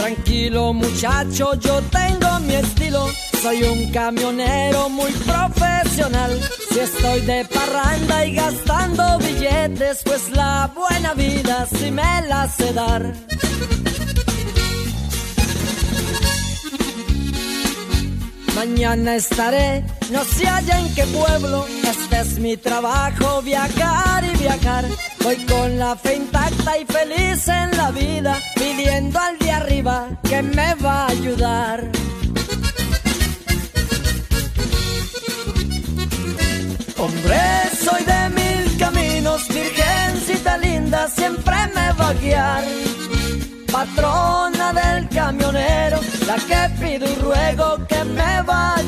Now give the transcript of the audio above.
Tranquilo muchacho, yo tengo mi estilo. Soy un camionero muy profesional. Si estoy de parranda y gastando billetes, pues la buena vida sí me la sé dar. Mañana estaré, no sé allá en qué pueblo. Este es mi trabajo, viajar y viajar. Voy con la fe intacta y feliz en la vida, pidiendo al de arriba que me va a ayudar. Hombre, soy de mil caminos, virgencita linda, siempre me va a guiar. Patrona del camionero, la que pido y ruego que me va a